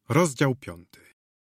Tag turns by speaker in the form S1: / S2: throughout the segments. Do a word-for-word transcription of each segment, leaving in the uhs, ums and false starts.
S1: Rozdział piąty.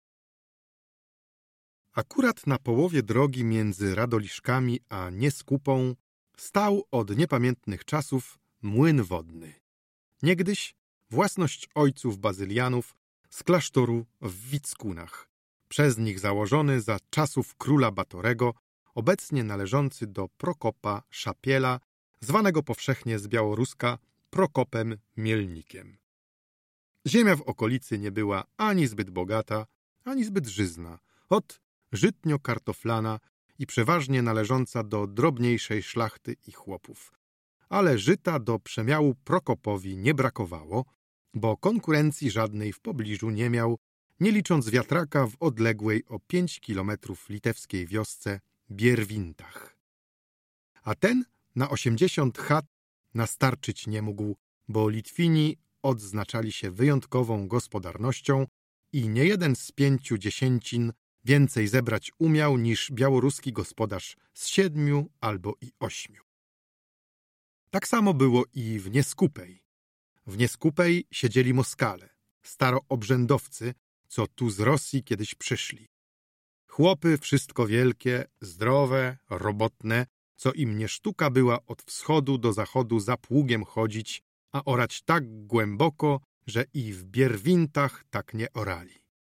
S1: Akurat na połowie drogi między Radoliszkami a Nieskupą stał od niepamiętnych czasów młyn wodny. Niegdyś własność ojców bazylianów z klasztoru w Wickunach, przez nich założony za czasów króla Batorego, obecnie należący do Prokopa Szapiela, zwanego powszechnie z Białoruska Prokopem Mielnikiem. Ziemia w okolicy nie była ani zbyt bogata, ani zbyt żyzna, od żytnio-kartoflana i przeważnie należąca do drobniejszej szlachty i chłopów. Ale żyta do przemiału Prokopowi nie brakowało, bo konkurencji żadnej w pobliżu nie miał, nie licząc wiatraka w odległej o pięć kilometrów litewskiej wiosce Bierwintach. A ten na osiemdziesiąt chat nastarczyć nie mógł, bo Litwini odznaczali się wyjątkową gospodarnością i niejeden z pięciu dziesięcin więcej zebrać umiał niż białoruski gospodarz z siedmiu albo i ośmiu. Tak samo było i w Nieskupej. W Nieskupej siedzieli Moskale, staroobrzędowcy, co tu z Rosji kiedyś przyszli. Chłopy wszystko wielkie, zdrowe, robotne, co im nie sztuka była od wschodu do zachodu za pługiem chodzić, a orać tak głęboko, że i w Bierwintach tak nie orali.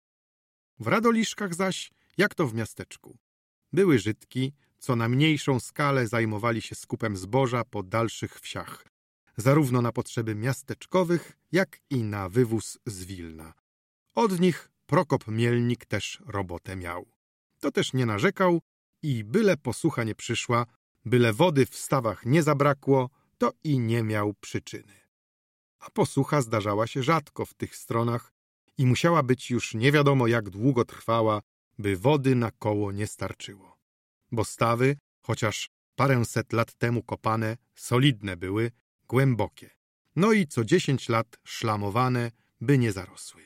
S1: W Radoliszkach zaś, jak to w miasteczku, były Żydki, co na mniejszą skalę zajmowali się skupem zboża po dalszych wsiach, zarówno na potrzeby miasteczkowych, jak i na wywóz z Wilna. Od nich Prokop Mielnik też robotę miał. To też nie narzekał i byle posłucha nie przyszła, byle wody w stawach nie zabrakło, to i nie miał przyczyny. A posłucha zdarzała się rzadko w tych stronach i musiała być już nie wiadomo jak długo trwała, by wody na koło nie starczyło. Bo stawy, chociaż paręset lat temu kopane, solidne były, głębokie. No i co dziesięć lat szlamowane, by nie zarosły.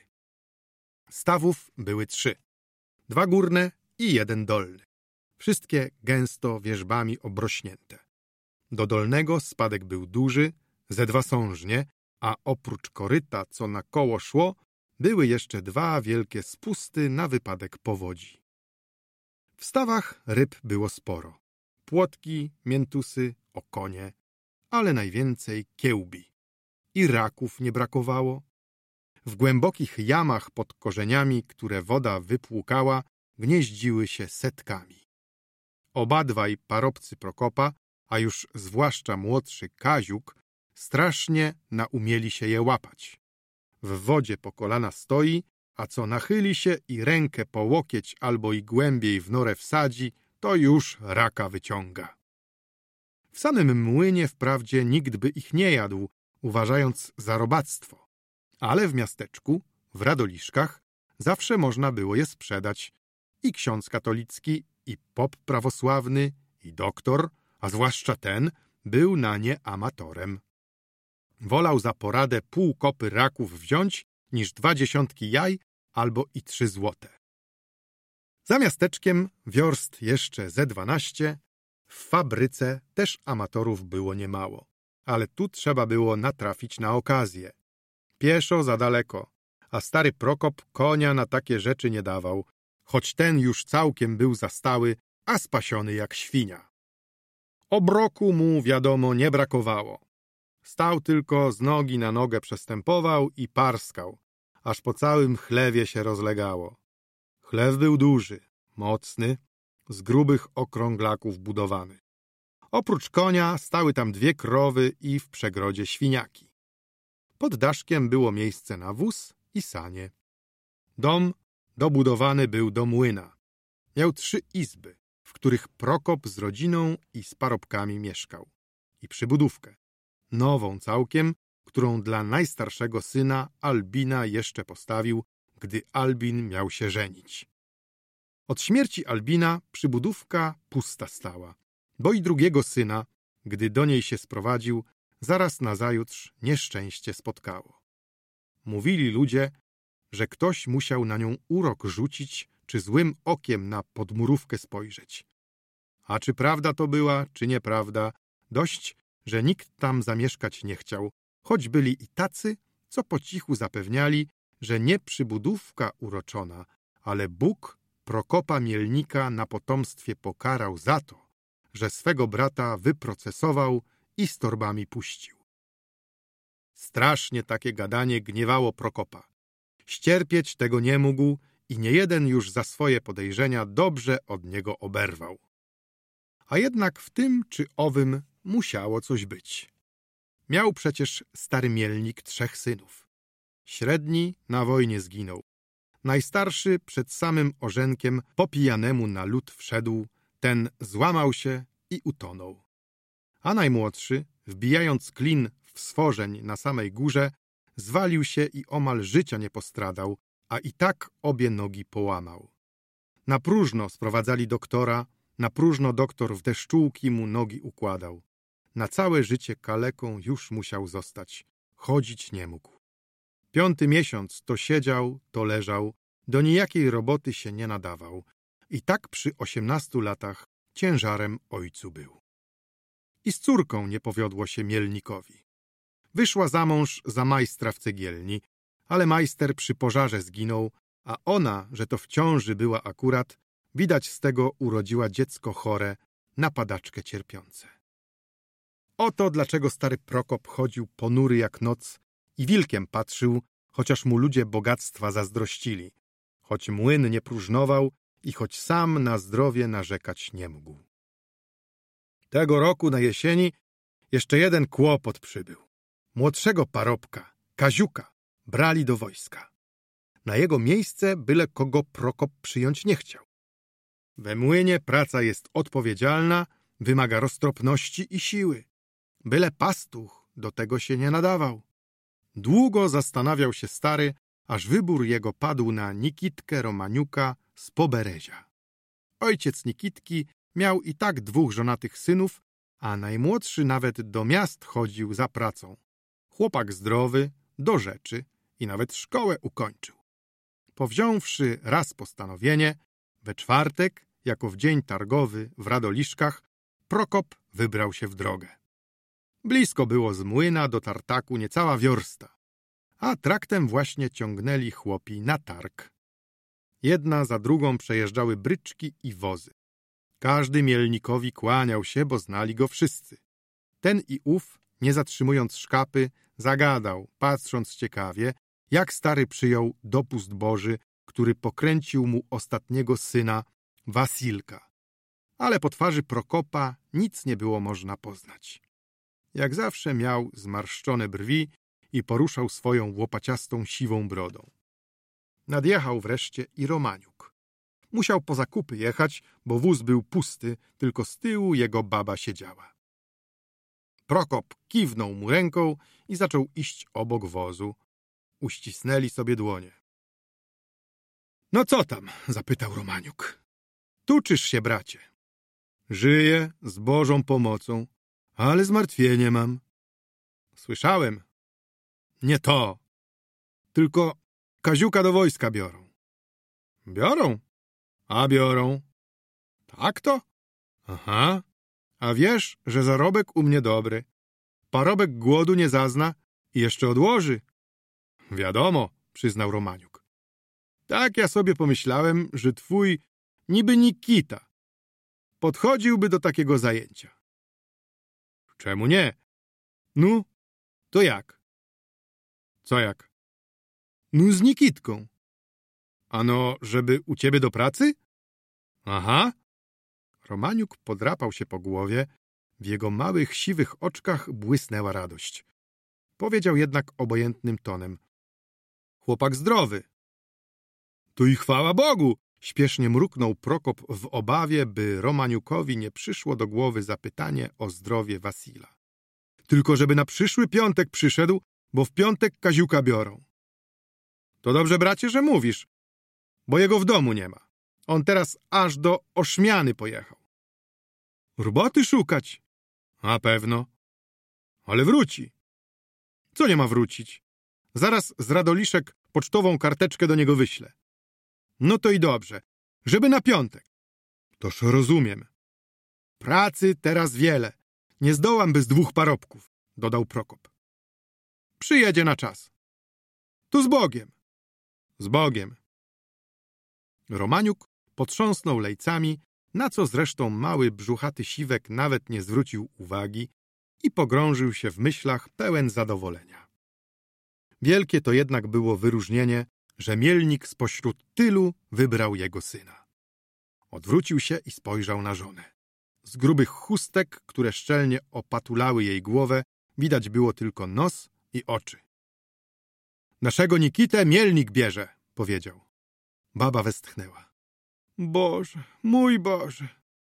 S1: Stawów były trzy. Dwa górne i jeden dolny. Wszystkie gęsto wierzbami obrośnięte. Do dolnego spadek był duży, ze dwa sążnie, a oprócz koryta, co na koło szło, były jeszcze dwa wielkie spusty na wypadek powodzi. W stawach ryb było sporo. Płotki, miętusy, okonie, ale najwięcej kiełbi. I raków nie brakowało. W głębokich jamach pod korzeniami, które woda wypłukała, gnieździły się setkami. Obadwaj parobcy Prokopa, a już zwłaszcza młodszy Kaziuk, strasznie naumieli się je łapać. W wodzie po kolana stoi, a co nachyli się i rękę po łokieć albo i głębiej w norę wsadzi, to już raka wyciąga. W samym młynie wprawdzie nikt by ich nie jadł, uważając za robactwo, ale w miasteczku, w Radoliszkach, zawsze można było je sprzedać. I ksiądz katolicki, i pop prawosławny, i doktor, a zwłaszcza ten, był na nie amatorem. Wolał za poradę pół kopy raków wziąć, niż dwa dziesiątki jaj albo i trzy złote. Za miasteczkiem wiorst jeszcze ze dwanaście, w fabryce też amatorów było niemało, ale tu trzeba było natrafić na okazję. Pieszo za daleko, a stary Prokop konia na takie rzeczy nie dawał, choć ten już całkiem był zastały, a spasiony jak świnia. Obroku mu, wiadomo, nie brakowało. Stał tylko, z nogi na nogę przestępował i parskał, aż po całym chlewie się rozlegało. Chlew był duży, mocny, z grubych okrąglaków budowany. Oprócz konia stały tam dwie krowy i w przegrodzie świniaki. Pod daszkiem było miejsce na wóz i sanie. Dom dobudowany był do młyna. Miał trzy izby, w których Prokop z rodziną i z parobkami mieszkał. I przybudówkę, nową całkiem, którą dla najstarszego syna Albina jeszcze postawił, gdy Albin miał się żenić. Od śmierci Albina przybudówka pusta stała, bo i drugiego syna, gdy do niej się sprowadził, zaraz nazajutrz nieszczęście spotkało. Mówili ludzie, że ktoś musiał na nią urok rzucić, czy złym okiem na podmurówkę spojrzeć. A czy prawda to była, czy nieprawda, dość, że nikt tam zamieszkać nie chciał, choć byli i tacy, co po cichu zapewniali, że nie przybudówka uroczona, ale Bóg Prokopa Mielnika na potomstwie pokarał za to, że swego brata wyprocesował i z torbami puścił. Strasznie takie gadanie gniewało Prokopa. Ścierpieć tego nie mógł i niejeden już za swoje podejrzenia dobrze od niego oberwał. A jednak w tym czy owym musiało coś być. Miał przecież stary Mielnik trzech synów. Średni na wojnie zginął. Najstarszy przed samym orzenkiem po pijanemu na lód wszedł, ten złamał się i utonął. A najmłodszy, wbijając klin w stworzeń na samej górze, zwalił się i omal życia nie postradał, a i tak obie nogi połamał. Na próżno sprowadzali doktora, na próżno doktor w deszczułki mu nogi układał. Na całe życie kaleką już musiał zostać, chodzić nie mógł. Piąty miesiąc to siedział, to leżał, do nijakiej roboty się nie nadawał i tak przy osiemnastu latach ciężarem ojcu był. I z córką nie powiodło się Mielnikowi. Wyszła za mąż za majstra w cegielni, ale majster przy pożarze zginął, a ona, że to w ciąży była akurat, widać z tego urodziła dziecko chore, na padaczkę cierpiące. Oto dlaczego stary Prokop chodził ponury jak noc i wilkiem patrzył, chociaż mu ludzie bogactwa zazdrościli, choć młyn nie próżnował i choć sam na zdrowie narzekać nie mógł. Tego roku na jesieni jeszcze jeden kłopot przybył. Młodszego parobka, Kaziuka, brali do wojska. Na jego miejsce byle kogo Prokop przyjąć nie chciał. We młynie praca jest odpowiedzialna, wymaga roztropności i siły. Byle pastuch do tego się nie nadawał. Długo zastanawiał się stary, aż wybór jego padł na Nikitkę Romaniuka z Poberezia. Ojciec Nikitki miał i tak dwóch żonatych synów, a najmłodszy nawet do miast chodził za pracą. Chłopak zdrowy, do rzeczy i nawet szkołę ukończył. Powziąwszy raz postanowienie, we czwartek, jako w dzień targowy w Radoliszkach, Prokop wybrał się w drogę. Blisko było z młyna do tartaku niecała wiorsta, a traktem właśnie ciągnęli chłopi na targ. Jedna za drugą przejeżdżały bryczki i wozy. Każdy Mielnikowi kłaniał się, bo znali go wszyscy. Ten i ów, nie zatrzymując szkapy, zagadał, patrząc ciekawie, jak stary przyjął dopust Boży, który pokręcił mu ostatniego syna, Wasilka. Ale po twarzy Prokopa nic nie było można poznać. Jak zawsze miał zmarszczone brwi i poruszał swoją łopaciastą siwą brodą. Nadjechał wreszcie i Romaniuk. Musiał po zakupy jechać, bo wóz był pusty, tylko z tyłu jego baba siedziała. Prokop kiwnął mu ręką i zaczął iść obok wozu. Uścisnęli sobie dłonie. — No co tam? — zapytał Romaniuk. — Tuczysz się, bracie. — Żyję z Bożą pomocą, ale zmartwienie mam. — Słyszałem. — Nie to. Tylko Kaziuka do wojska biorą. — Biorą? A biorą. — Tak to? — Aha. A wiesz, że zarobek u mnie dobry. Parobek głodu nie zazna i jeszcze odłoży. — Wiadomo — przyznał Romaniuk. — Tak ja sobie pomyślałem, że twój niby Nikita podchodziłby do takiego zajęcia. — Czemu nie? — No, to jak? — Co jak? — No z Nikitką. — Ano, żeby u ciebie do pracy? — Aha. Romaniuk podrapał się po głowie, w jego małych, siwych oczkach błysnęła radość. Powiedział jednak obojętnym tonem: — Chłopak zdrowy. — To i chwała Bogu! — śpiesznie mruknął Prokop w obawie, by Romaniukowi nie przyszło do głowy zapytanie o zdrowie Wasila. — Tylko żeby na przyszły piątek przyszedł, bo w piątek Kaziuka biorą. — To dobrze, bracie, że mówisz, bo jego w domu nie ma. On teraz aż do Oszmiany pojechał. — Roboty szukać? — A pewno. — Ale wróci. — Co nie ma wrócić? Zaraz z Radoliszek pocztową karteczkę do niego wyślę. — No to i dobrze, żeby na piątek. — Toż rozumiem. — Pracy teraz wiele. Nie zdołam bez dwóch parobków — dodał Prokop. — Przyjedzie na czas. — Tu z Bogiem. Z Bogiem. Romaniuk potrząsnął lejcami, na co zresztą mały brzuchaty siwek nawet nie zwrócił uwagi i pogrążył się w myślach pełen zadowolenia. Wielkie to jednak było wyróżnienie, że mielnik spośród tylu wybrał jego syna. Odwrócił się i spojrzał na żonę. Z grubych chustek, które szczelnie opatulały jej głowę, widać było tylko nos i oczy. Naszego Nikitę mielnik bierze, powiedział. Baba westchnęła. Boże, mój Boże.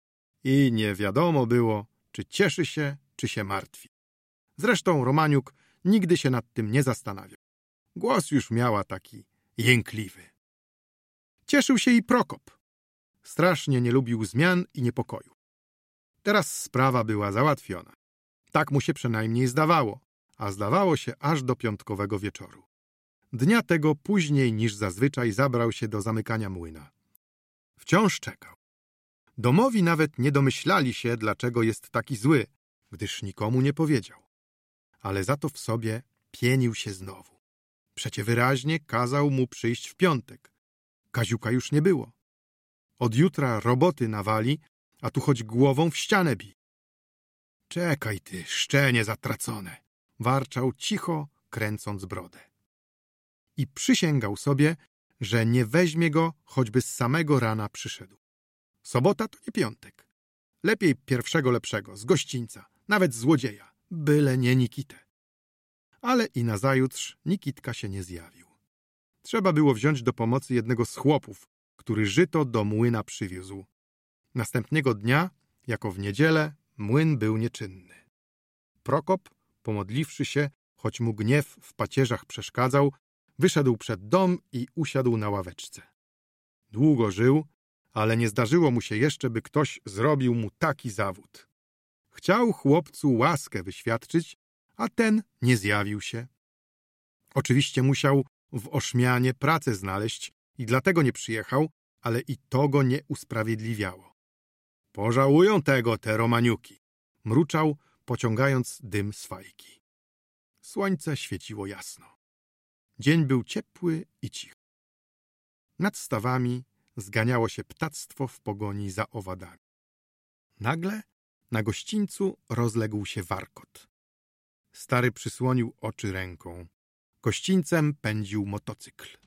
S1: I nie wiadomo było, czy cieszy się, czy się martwi. Zresztą Romaniuk nigdy się nad tym nie zastanawiał. Głos już miała taki jękliwy. Cieszył się i Prokop. Strasznie nie lubił zmian i niepokoju. Teraz sprawa była załatwiona. Tak mu się przynajmniej zdawało, a zdawało się aż do piątkowego wieczoru. Dnia tego później niż zazwyczaj zabrał się do zamykania młyna. Wciąż czekał. Domowi nawet nie domyślali się, dlaczego jest taki zły, gdyż nikomu nie powiedział. Ale za to w sobie pienił się znowu. Przecie wyraźnie kazał mu przyjść w piątek. Kaziuka już nie było. Od jutra roboty nawali, a tu choć głową w ścianę bij. Czekaj ty, szczenie zatracone, warczał cicho, kręcąc brodę. I przysięgał sobie, że nie weźmie go, choćby z samego rana przyszedł. Sobota to nie piątek. Lepiej pierwszego lepszego, z gościńca, nawet złodzieja, byle nie Nikitę. Ale i nazajutrz Nikitka się nie zjawił. Trzeba było wziąć do pomocy jednego z chłopów, który żyto do młyna przywiózł. Następnego dnia, jako w niedzielę, młyn był nieczynny. Prokop, pomodliwszy się, choć mu gniew w pacierzach przeszkadzał, wyszedł przed dom i usiadł na ławeczce. Długo żył, ale nie zdarzyło mu się jeszcze, by ktoś zrobił mu taki zawód. Chciał chłopcu łaskę wyświadczyć, a ten nie zjawił się. Oczywiście musiał w Oszmianie pracę znaleźć i dlatego nie przyjechał, ale i to go nie usprawiedliwiało. Pożałują tego te Romaniuki, mruczał, pociągając dym z fajki. Słońce świeciło jasno. Dzień był ciepły i cichy. Nad stawami zganiało się ptactwo w pogoni za owadami. Nagle na gościńcu rozległ się warkot. Stary przysłonił oczy ręką. Gościńcem pędził motocykl.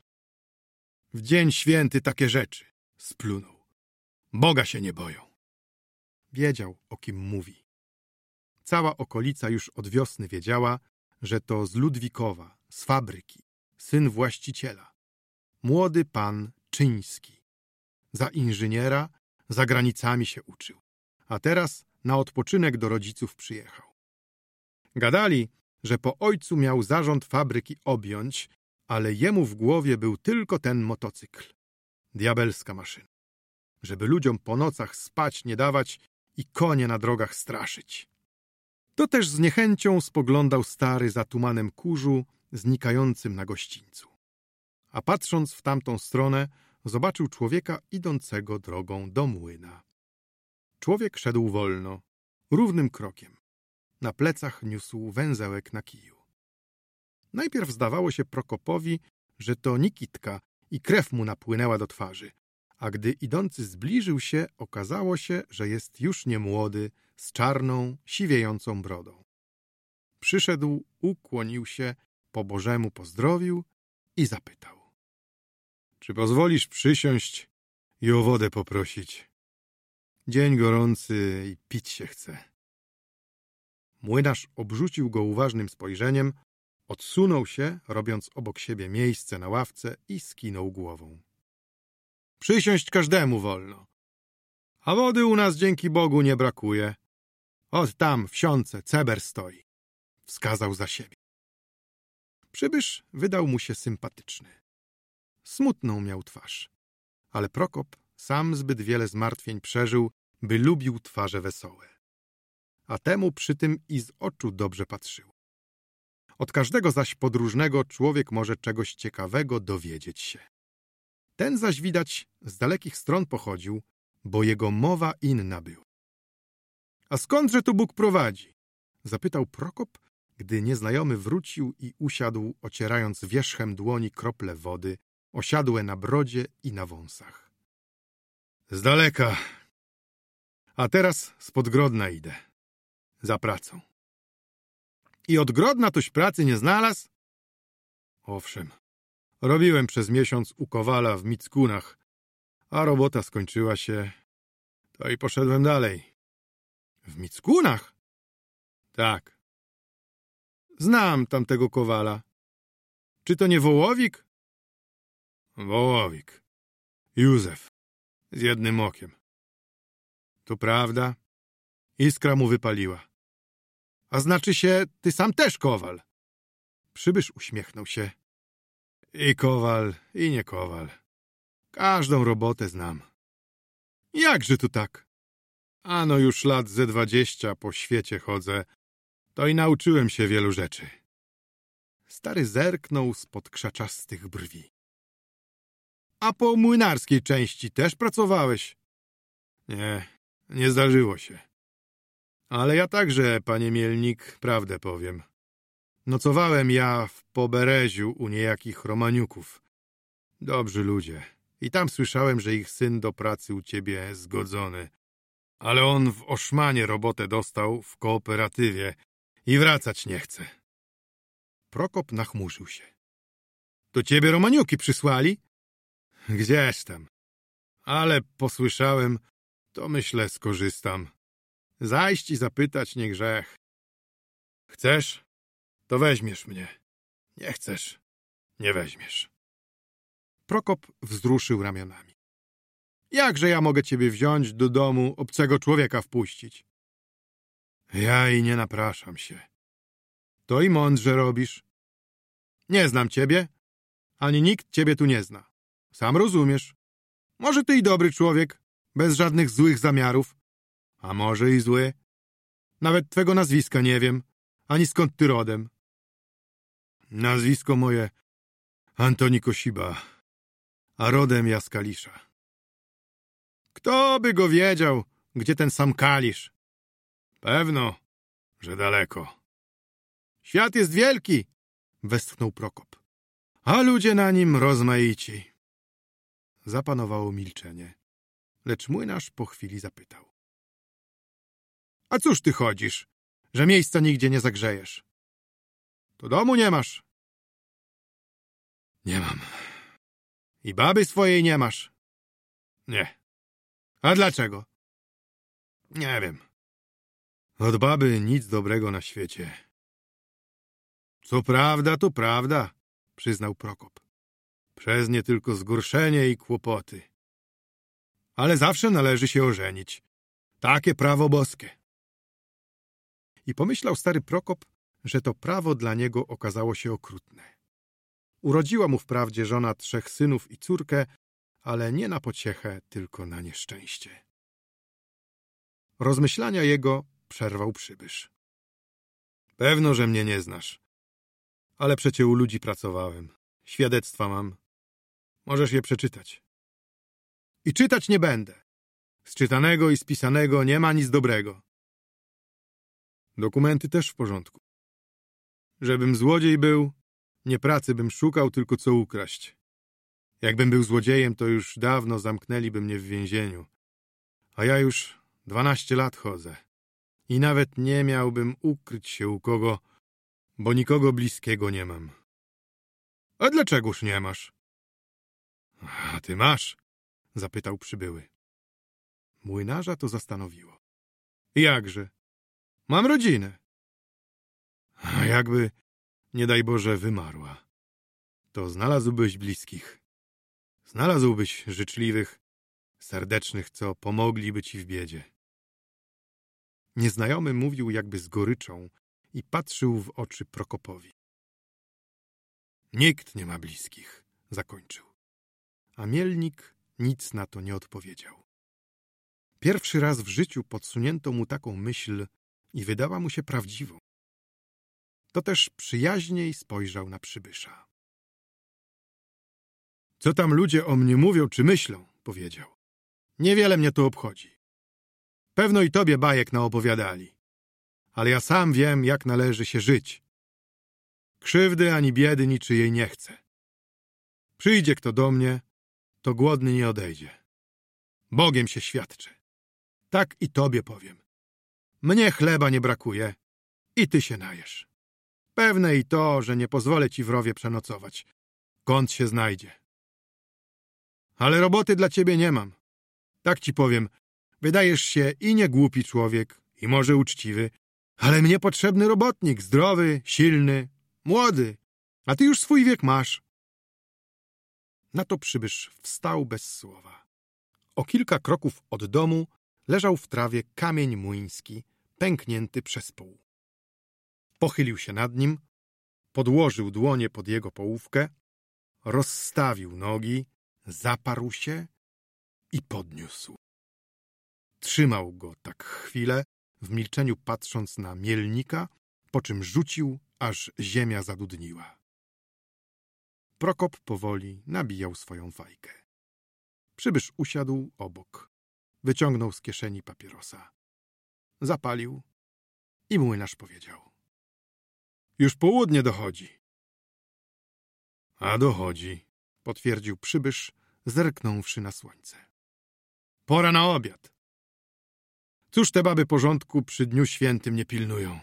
S1: W dzień święty takie rzeczy, splunął. Boga się nie boją. Wiedział, o kim mówi. Cała okolica już od wiosny wiedziała, że to z Ludwikowa, z fabryki, syn właściciela. Młody pan Czyński. Za inżyniera za granicami się uczył, a teraz na odpoczynek do rodziców przyjechał. Gadali, że po ojcu miał zarząd fabryki objąć, ale jemu w głowie był tylko ten motocykl. Diabelska maszyna. Żeby ludziom po nocach spać nie dawać i konie na drogach straszyć. To też z niechęcią spoglądał stary za tumanem kurzu znikającym na gościńcu. A patrząc w tamtą stronę, zobaczył człowieka idącego drogą do młyna. Człowiek szedł wolno, równym krokiem. Na plecach niósł węzełek na kiju. Najpierw zdawało się Prokopowi, że to Nikitka i krew mu napłynęła do twarzy, a gdy idący zbliżył się, okazało się, że jest już niemłody, z czarną, siwiejącą brodą. Przyszedł, ukłonił się, po bożemu pozdrowił i zapytał. Czy pozwolisz przysiąść i o wodę poprosić? Dzień gorący i pić się chce. Młynarz obrzucił go uważnym spojrzeniem, odsunął się, robiąc obok siebie miejsce na ławce i skinął głową. Przysiąść każdemu wolno. A wody u nas dzięki Bogu nie brakuje. Ot tam w siące ceber stoi. Wskazał za siebie. Przybysz wydał mu się sympatyczny. Smutną miał twarz, ale Prokop sam zbyt wiele zmartwień przeżył, by lubił twarze wesołe. A temu przy tym i z oczu dobrze patrzył. Od każdego zaś podróżnego człowiek może czegoś ciekawego dowiedzieć się. Ten zaś widać z dalekich stron pochodził, bo jego mowa inna była. A skądże tu Bóg prowadzi? Zapytał Prokop, gdy nieznajomy wrócił i usiadł, ocierając wierzchem dłoni krople wody, osiadłe na brodzie i na wąsach. Z daleka. A teraz spod Grodna idę. Za pracą. I od Grodna toś pracy nie znalazł? Owszem. Robiłem przez miesiąc u Kowala w Mickunach, a robota skończyła się, to i poszedłem dalej. W Mickunach? Tak. Znam tamtego Kowala. Czy to nie Wołowik? Wołowik. Józef. Z jednym okiem. To prawda. Iskra mu wypaliła. A znaczy się, ty sam też Kowal. Przybysz uśmiechnął się. I Kowal, i nie Kowal. Każdą robotę znam. Jakże tu tak? Ano już lat ze dwadzieścia po świecie chodzę, to i nauczyłem się wielu rzeczy. Stary zerknął spod krzaczastych brwi. A po młynarskiej części też pracowałeś? Nie, nie zdarzyło się. Ale ja także, panie Mielnik, prawdę powiem. Nocowałem ja w Pobereziu u niejakich Romaniuków. Dobrzy ludzie. I tam słyszałem, że ich syn do pracy u ciebie zgodzony. Ale on w Oszmanie robotę dostał w kooperatywie i wracać nie chce. Prokop nachmurzył się. To ciebie Romaniuki przysłali? Gdzieś tam. Ale posłyszałem, to myślę skorzystam. Zajść i zapytać nie grzech. Chcesz? To weźmiesz mnie. Nie chcesz? Nie weźmiesz. Prokop wzruszył ramionami. Jakże ja mogę ciebie wziąć do domu, obcego człowieka wpuścić? Ja i nie napraszam się. To i mądrze robisz. Nie znam ciebie, ani nikt ciebie tu nie zna. Sam rozumiesz. Może ty i dobry człowiek, bez żadnych złych zamiarów. A może i zły. Nawet twego nazwiska nie wiem, ani skąd ty rodem. Nazwisko moje Antoni Kosiba, a rodem ja z Kalisza. Kto by go wiedział, gdzie ten sam Kalisz? Pewno, że daleko. Świat jest wielki, westchnął Prokop, a ludzie na nim rozmaici. Zapanowało milczenie, lecz młynarz po chwili zapytał. A cóż ty chodzisz, że miejsca nigdzie nie zagrzejesz? To domu nie masz? Nie mam. I baby swojej nie masz? Nie. A dlaczego? Nie wiem. Od baby nic dobrego na świecie. Co prawda, to prawda, przyznał Prokop. Przez nie tylko zgorszenie i kłopoty. Ale zawsze należy się ożenić. Takie prawo boskie. I pomyślał stary Prokop, że to prawo dla niego okazało się okrutne. Urodziła mu wprawdzie żona trzech synów i córkę, ale nie na pociechę, tylko na nieszczęście. Rozmyślania jego przerwał przybysz. Pewno, że mnie nie znasz, ale przecie u ludzi pracowałem. Świadectwa mam. Możesz je przeczytać. I czytać nie będę. Z czytanego i spisanego nie ma nic dobrego. Dokumenty też w porządku. Żebym złodziej był, nie pracy bym szukał, tylko co ukraść. Jakbym był złodziejem, to już dawno zamknęliby mnie w więzieniu. A ja już dwanaście lat chodzę. I nawet nie miałbym ukryć się u kogo, bo nikogo bliskiego nie mam. A dlaczegoż nie masz? A ty masz? Zapytał przybyły. Młynarza to zastanowiło. Jakże? Mam rodzinę. A jakby, nie daj Boże, wymarła, to znalazłbyś bliskich. Znalazłbyś życzliwych, serdecznych, co pomogliby ci w biedzie. Nieznajomy mówił jakby z goryczą i patrzył w oczy Prokopowi. Nikt nie ma bliskich, zakończył. A Mielnik nic na to nie odpowiedział. Pierwszy raz w życiu podsunięto mu taką myśl i wydała mu się prawdziwą. To też przyjaźniej spojrzał na przybysza. Co tam ludzie o mnie mówią czy myślą, powiedział. Niewiele mnie to obchodzi. Pewno i tobie bajek naopowiadali. Ale ja sam wiem, jak należy się żyć. Krzywdy ani biedy niczyjej nie chcę. Przyjdzie kto do mnie, to głodny nie odejdzie. Bogiem się świadczę. Tak i tobie powiem. Mnie chleba nie brakuje i ty się najesz. Pewne i to, że nie pozwolę ci w rowie przenocować. Kąt się znajdzie. Ale roboty dla ciebie nie mam. Tak ci powiem, wydajesz się i nie głupi człowiek, i może uczciwy, ale mnie potrzebny robotnik, zdrowy, silny, młody, a ty już swój wiek masz. Na to przybysz wstał bez słowa. O kilka kroków od domu leżał w trawie kamień młyński, pęknięty przez pół. Pochylił się nad nim, podłożył dłonie pod jego połówkę, rozstawił nogi, zaparł się i podniósł. Trzymał go tak chwilę, w milczeniu patrząc na mielnika, po czym rzucił, aż ziemia zadudniła. Prokop powoli nabijał swoją fajkę. Przybysz usiadł obok. Wyciągnął z kieszeni papierosa. Zapalił i młynarz powiedział: już południe dochodzi. A dochodzi, potwierdził przybysz, zerknąwszy na słońce. Pora na obiad. Cóż te baby porządku przy dniu świętym nie pilnują?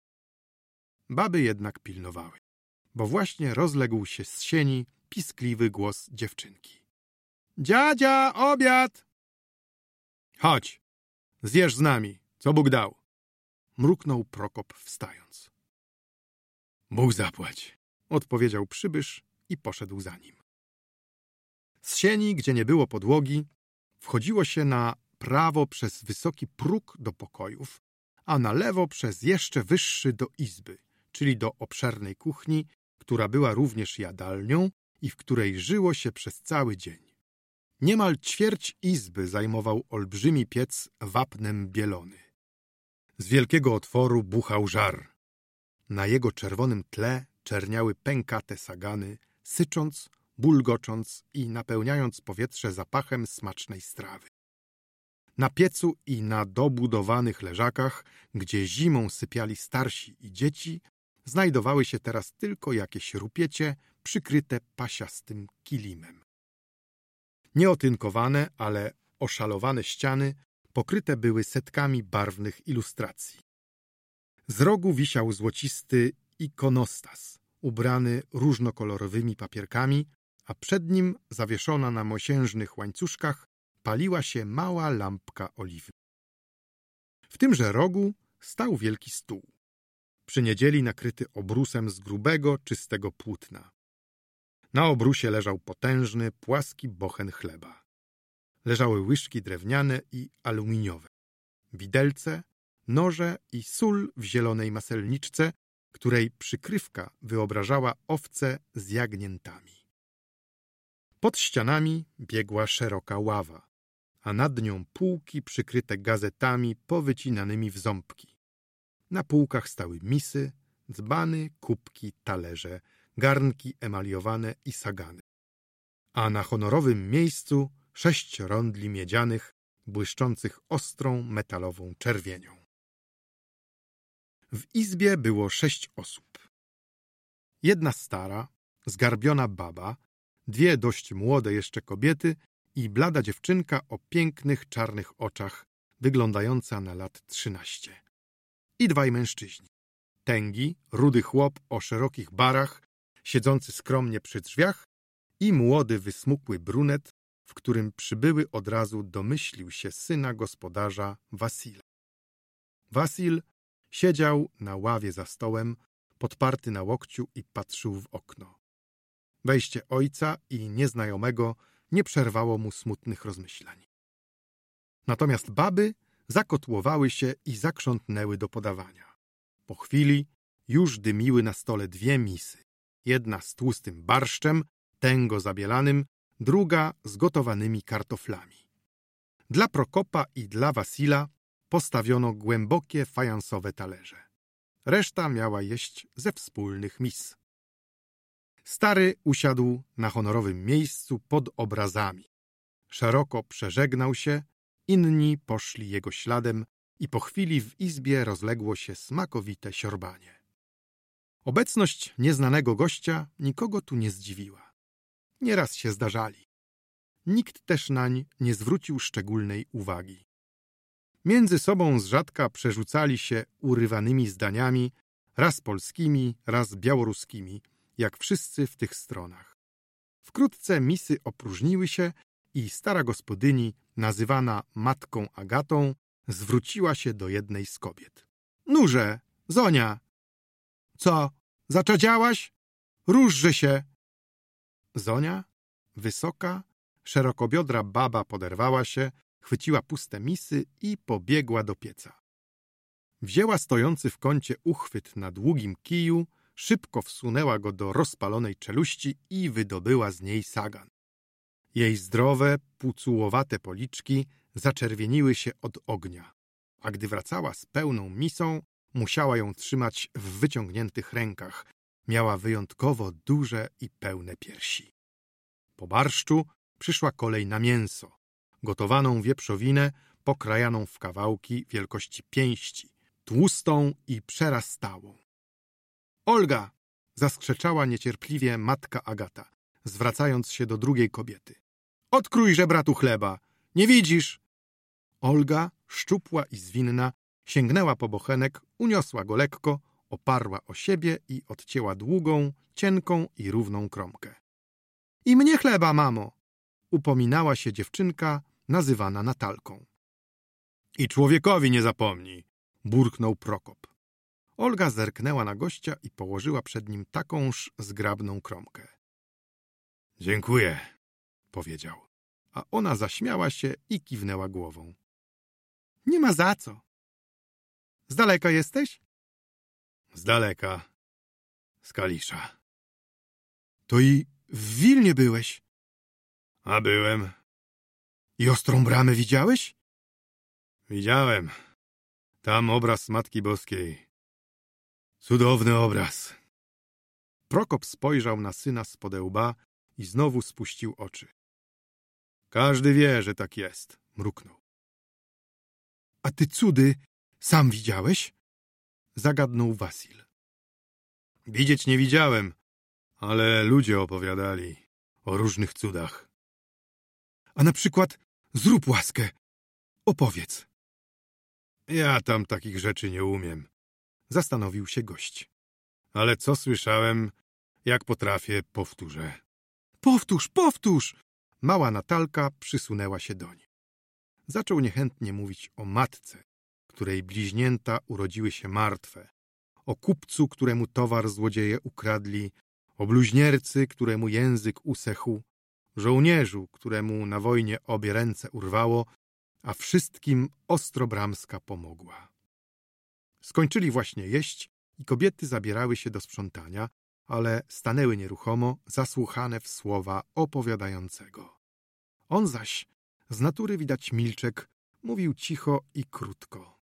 S1: Baby jednak pilnowały, bo właśnie rozległ się z sieni piskliwy głos dziewczynki. Dziadzia, obiad! Chodź, zjesz z nami, co Bóg dał. Mruknął Prokop, wstając. Bóg zapłać, odpowiedział przybysz i poszedł za nim. Z sieni, gdzie nie było podłogi, wchodziło się na prawo przez wysoki próg do pokojów, a na lewo przez jeszcze wyższy do izby, czyli do obszernej kuchni, która była również jadalnią i w której żyło się przez cały dzień. Niemal ćwierć izby zajmował olbrzymi piec wapnem bielony. Z wielkiego otworu buchał żar. Na jego czerwonym tle czerniały pękate sagany, sycząc, bulgocząc i napełniając powietrze zapachem smacznej strawy. Na piecu i na dobudowanych leżakach, gdzie zimą sypiali starsi i dzieci, znajdowały się teraz tylko jakieś rupiecie przykryte pasiastym kilimem. Nieotynkowane, ale oszalowane ściany pokryte były setkami barwnych ilustracji. Z rogu wisiał złocisty ikonostas, ubrany różnokolorowymi papierkami, a przed nim, zawieszona na mosiężnych łańcuszkach, paliła się mała lampka oliwna. W tymże rogu stał wielki stół, przy niedzieli nakryty obrusem z grubego, czystego płótna. Na obrusie leżał potężny, płaski bochen chleba. Leżały łyżki drewniane i aluminiowe, widelce, noże i sól w zielonej maselniczce, której przykrywka wyobrażała owce z jagniętami. Pod ścianami biegła szeroka ława, a nad nią półki przykryte gazetami powycinanymi w ząbki. Na półkach stały misy, dzbany, kubki, talerze, garnki emaliowane i sagany. A na honorowym miejscu sześć rondli miedzianych, błyszczących ostrą metalową czerwienią. W izbie było sześć osób. Jedna stara, zgarbiona baba, dwie dość młode jeszcze kobiety i blada dziewczynka o pięknych, czarnych oczach, wyglądająca na lat trzynaście. I dwaj mężczyźni. Tęgi, rudy chłop o szerokich barach, siedzący skromnie przy drzwiach, i młody, wysmukły brunet, w którym przybyły od razu domyślił się syna gospodarza Wasila. Wasil siedział na ławie za stołem, podparty na łokciu i patrzył w okno. Wejście ojca i nieznajomego nie przerwało mu smutnych rozmyślań. Natomiast baby zakotłowały się i zakrzątnęły do podawania. Po chwili już dymiły na stole dwie misy. Jedna z tłustym barszczem, tęgo zabielanym, druga z gotowanymi kartoflami. Dla Prokopa i dla Wasila postawiono głębokie fajansowe talerze. Reszta miała jeść ze wspólnych mis. Stary usiadł na honorowym miejscu pod obrazami. Szeroko przeżegnał się, inni poszli jego śladem i po chwili w izbie rozległo się smakowite siorbanie. Obecność nieznanego gościa nikogo tu nie zdziwiła. Nieraz się zdarzali. Nikt też nań nie zwrócił szczególnej uwagi. Między sobą z rzadka przerzucali się urywanymi zdaniami, raz polskimi, raz białoruskimi, jak wszyscy w tych stronach. Wkrótce misy opróżniły się i stara gospodyni, nazywana matką Agatą, zwróciła się do jednej z kobiet. — Nurze, Zonia! — Co, zaczadziałaś? Różże się! Zonia, wysoka, szerokobiodra baba poderwała się, chwyciła puste misy i pobiegła do pieca. Wzięła stojący w kącie uchwyt na długim kiju, szybko wsunęła go do rozpalonej czeluści i wydobyła z niej sagan. Jej zdrowe, pucułowate policzki zaczerwieniły się od ognia, a gdy wracała z pełną misą, musiała ją trzymać w wyciągniętych rękach. Miała wyjątkowo duże i pełne piersi. Po barszczu przyszła kolej na mięso, gotowaną wieprzowinę pokrajaną w kawałki wielkości pięści, tłustą i przerastałą. — Olga! — zaskrzeczała niecierpliwie matka Agata, zwracając się do drugiej kobiety. — Odkrójże, bratu, chleba! Nie widzisz? Olga, szczupła i zwinna, sięgnęła po bochenek, uniosła go lekko, oparła o siebie i odcięła długą, cienką i równą kromkę. — I mnie chleba, mamo! — upominała się dziewczynka, nazywana Natalką. — I człowiekowi nie zapomnij! — burknął Prokop. Olga zerknęła na gościa i położyła przed nim takąż zgrabną kromkę. — Dziękuję — powiedział, a ona zaśmiała się i kiwnęła głową. — Nie ma za co. — Z daleka jesteś? — Z daleka. Z Kalisza. — To i w Wilnie byłeś? — A byłem. — I Ostrą Bramę widziałeś? — Widziałem. Tam obraz Matki Boskiej. Cudowny obraz. Prokop spojrzał na syna spod łba i znowu spuścił oczy. Każdy wie, że tak jest, mruknął. — A ty cudy sam widziałeś? Zagadnął Wasil. — Widzieć nie widziałem, ale ludzie opowiadali o różnych cudach. — A na przykład zrób łaskę, opowiedz. — Ja tam takich rzeczy nie umiem. Zastanowił się gość. Ale co słyszałem, jak potrafię, powtórzę. Powtórz, powtórz! Mała Natalka przysunęła się doń. Zaczął niechętnie mówić o matce, której bliźnięta urodziły się martwe, o kupcu, któremu towar złodzieje ukradli, o bluźniercy, któremu język usechł, żołnierzu, któremu na wojnie obie ręce urwało, a wszystkim Ostrobramska pomogła. Skończyli właśnie jeść i kobiety zabierały się do sprzątania, ale stanęły nieruchomo, zasłuchane w słowa opowiadającego. On zaś, z natury widać milczek, mówił cicho i krótko.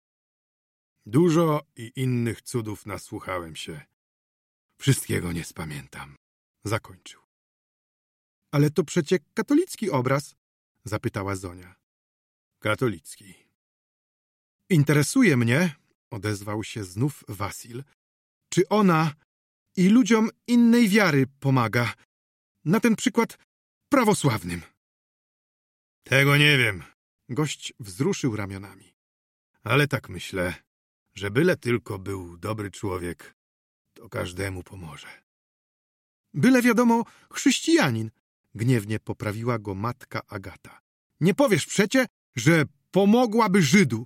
S1: Dużo i innych cudów nasłuchałem się. Wszystkiego nie spamiętam. Zakończył. Ale to przecie katolicki obraz? Zapytała Zonia. Katolicki. Interesuje mnie, odezwał się znów Wasil, czy ona i ludziom innej wiary pomaga. Na ten przykład prawosławnym. Tego nie wiem. Gość wzruszył ramionami. Ale tak myślę, że byle tylko był dobry człowiek, to każdemu pomoże. Byle wiadomo chrześcijanin, gniewnie poprawiła go matka Agata. Nie powiesz przecie, że pomogłaby Żydu.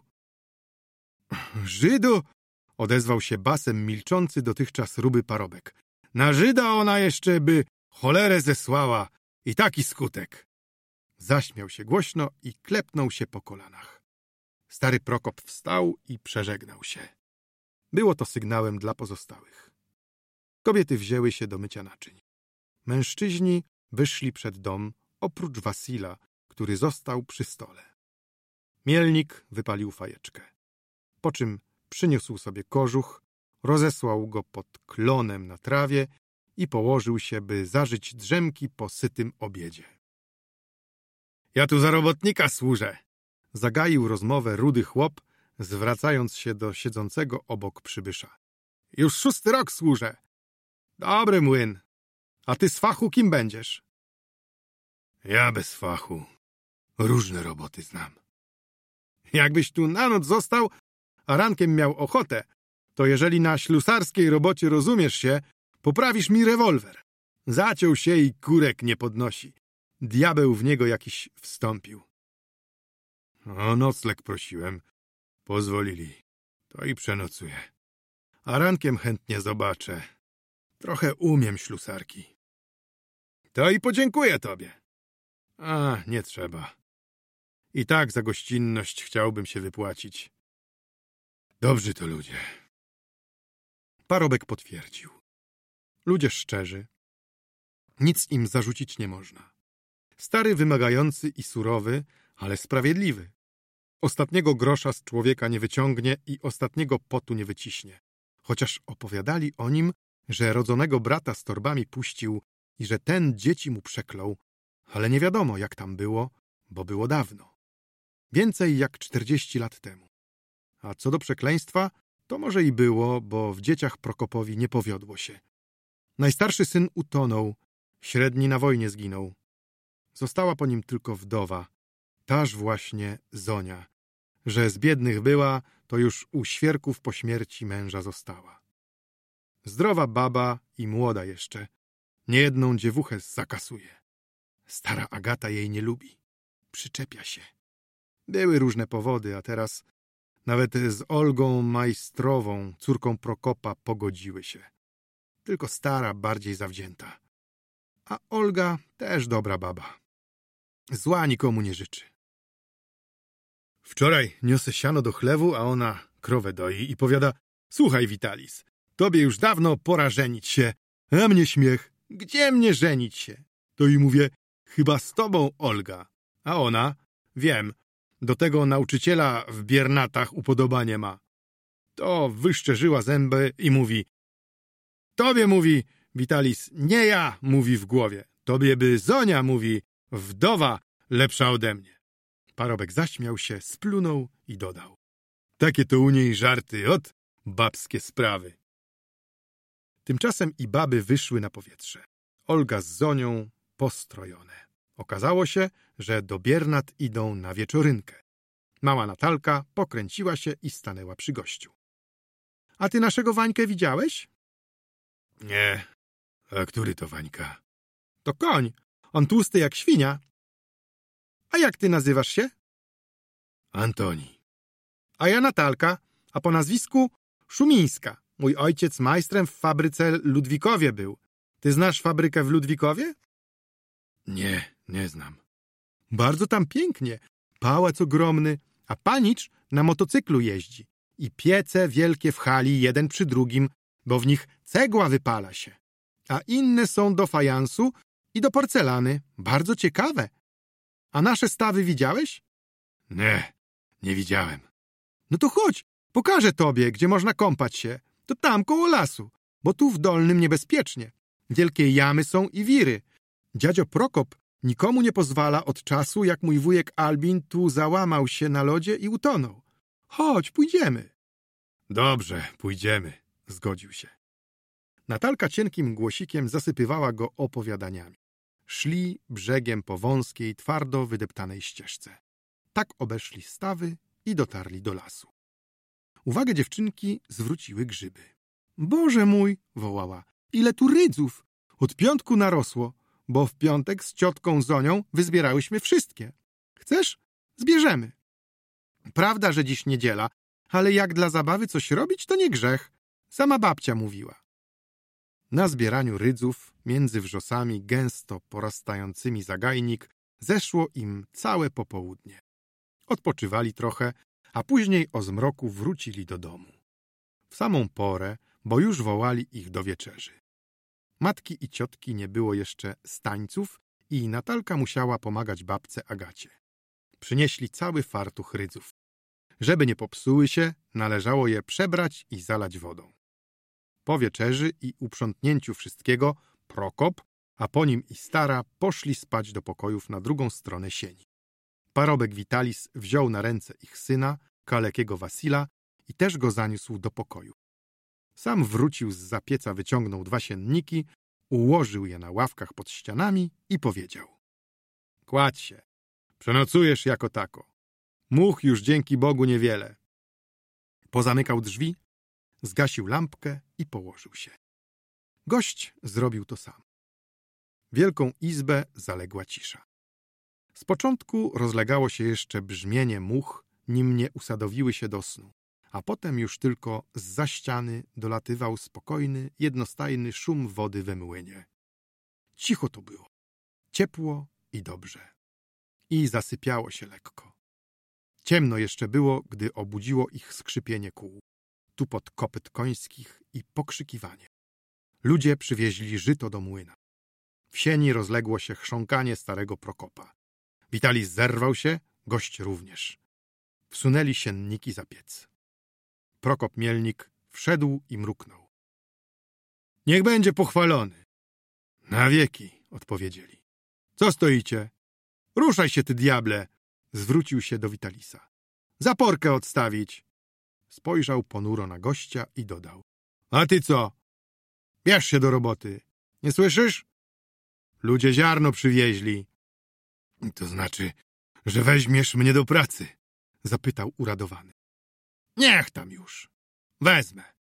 S1: Żydu? Odezwał się basem milczący dotychczas ruby parobek. Na Żyda ona jeszcze by cholerę zesłała i taki skutek. Zaśmiał się głośno i klepnął się po kolanach. Stary Prokop wstał i przeżegnał się. Było to sygnałem dla pozostałych. Kobiety wzięły się do mycia naczyń. Mężczyźni wyszli przed dom, oprócz Wasila, który został przy stole. Mielnik wypalił fajeczkę, po czym przyniósł sobie kożuch, rozesłał go pod klonem na trawie i położył się, by zażyć drzemki po sytym obiedzie. Ja tu za robotnika służę, zagaił rozmowę rudy chłop, zwracając się do siedzącego obok przybysza. Już szósty rok służę. Dobry młyn. A ty z fachu kim będziesz? Ja bez fachu. Różne roboty znam. Jakbyś tu na noc został, a rankiem miał ochotę, to jeżeli na ślusarskiej robocie rozumiesz się, poprawisz mi rewolwer. Zaciął się i kurek nie podnosi. Diabeł w niego jakiś wstąpił. O nocleg prosiłem. Pozwolili. To i przenocuję. A rankiem chętnie zobaczę. Trochę umiem ślusarki. To i podziękuję tobie. A, nie trzeba. I tak za gościnność chciałbym się wypłacić. Dobrzy to ludzie. Parobek potwierdził. Ludzie szczerzy. Nic im zarzucić nie można. Stary wymagający i surowy, ale sprawiedliwy. Ostatniego grosza z człowieka nie wyciągnie i ostatniego potu nie wyciśnie. Chociaż opowiadali o nim, że rodzonego brata z torbami puścił i że ten dzieci mu przeklął, ale nie wiadomo, jak tam było, bo było dawno. Więcej jak czterdzieści lat temu. A co do przekleństwa, to może i było, bo w dzieciach Prokopowi nie powiodło się. Najstarszy syn utonął, średni na wojnie zginął. Została po nim tylko wdowa, taż właśnie Zonia, że z biednych była, to już u świerków po śmierci męża została. Zdrowa baba i młoda jeszcze, niejedną dziewuchę zakasuje. Stara Agata jej nie lubi, przyczepia się. Były różne powody, a teraz nawet z Olgą Majstrową, córką Prokopa, pogodziły się. Tylko stara bardziej zawzięta. A Olga też dobra baba. Zła nikomu nie życzy. Wczoraj niosę siano do chlewu, a ona krowę doi i powiada: słuchaj, Witalis, tobie już dawno pora żenić się. A mnie śmiech. Gdzie mnie żenić się? To i mówię: chyba z tobą, Olga. A ona: wiem, do tego nauczyciela w Biernatach upodobanie ma. To wyszczerzyła zęby i mówi: tobie, mówi, Witalis, nie ja, mówi w głowie. Tobie by Zonia, mówi, wdowa lepsza ode mnie. Parobek zaśmiał się, splunął i dodał: takie to u niej żarty, ot babskie sprawy. Tymczasem i baby wyszły na powietrze. Olga z Zonią postrojone. Okazało się, że do Biernat idą na wieczorynkę. Mała Natalka pokręciła się i stanęła przy gościu. A ty naszego Wańkę widziałeś? Nie. A który to Wańka? To koń. On tłusty jak świnia. A jak ty nazywasz się? Antoni. A ja Natalka, a po nazwisku Szumińska. Mój ojciec majstrem w fabryce Ludwikowie był. Ty znasz fabrykę w Ludwikowie? Nie, nie znam. Bardzo tam pięknie. Pałac ogromny, a panicz na motocyklu jeździ. I piece wielkie w hali jeden przy drugim, bo w nich cegła wypala się. A inne są do fajansu i do porcelany. Bardzo ciekawe. A nasze stawy widziałeś? Nie, nie widziałem. No to chodź, pokażę tobie, gdzie można kąpać się. To tam koło lasu, bo tu w Dolnym niebezpiecznie. Wielkie jamy są i wiry. Dziadzio Prokop nikomu nie pozwala od czasu, jak mój wujek Albin tu załamał się na lodzie i utonął. Chodź, pójdziemy. Dobrze, pójdziemy, zgodził się. Natalka cienkim głosikiem zasypywała go opowiadaniami. Szli brzegiem po wąskiej, twardo wydeptanej ścieżce. Tak obeszli stawy i dotarli do lasu. Uwagę dziewczynki zwróciły grzyby. Boże mój, wołała, ile tu rydzów! Od piątku narosło, bo w piątek z ciotką Zonią wyzbierałyśmy wszystkie. Chcesz? Zbierzemy. Prawda, że dziś niedziela, ale jak dla zabawy coś robić, to nie grzech. Sama babcia mówiła. Na zbieraniu rydzów między wrzosami gęsto porastającymi zagajnik zeszło im całe popołudnie. Odpoczywali trochę, a później o zmroku wrócili do domu. W samą porę, bo już wołali ich do wieczerzy. Matki i ciotki nie było jeszcze z tańców i Natalka musiała pomagać babce Agacie. Przynieśli cały fartuch rydzów. Żeby nie popsuły się, należało je przebrać i zalać wodą. Po wieczerzy i uprzątnięciu wszystkiego Prokop, a po nim i stara poszli spać do pokojów na drugą stronę sieni. Parobek Witalis wziął na ręce ich syna, kalekiego Wasila, i też go zaniósł do pokoju. Sam wrócił zza pieca, wyciągnął dwa sienniki, ułożył je na ławkach pod ścianami i powiedział: Kładź się. Przenocujesz jako tako. Much już dzięki Bogu niewiele. Pozamykał drzwi, zgasił lampkę i położył się. Gość zrobił to sam. Wielką izbę zaległa cisza. Z początku rozlegało się jeszcze brzmienie much, nim nie usadowiły się do snu, a potem już tylko zza ściany dolatywał spokojny, jednostajny szum wody we młynie. Cicho to było, ciepło i dobrze. I zasypiało się lekko. Ciemno jeszcze było, gdy obudziło ich skrzypienie kół, tupot kopyt końskich i pokrzykiwanie. Ludzie przywieźli żyto do młyna. W sieni rozległo się chrząkanie starego Prokopa. Witalis zerwał się, gość również. Wsunęli sienniki za piec. Prokop Mielnik wszedł i mruknął. Niech będzie pochwalony. Na wieki, odpowiedzieli. Co stoicie? Ruszaj się, ty diable! Zwrócił się do Witalisa. Zaporkę odstawić! Spojrzał ponuro na gościa i dodał. A ty co? Bierz się do roboty. Nie słyszysz? Ludzie ziarno przywieźli. To znaczy, że weźmiesz mnie do pracy? Zapytał uradowany. Niech tam już. Wezmę.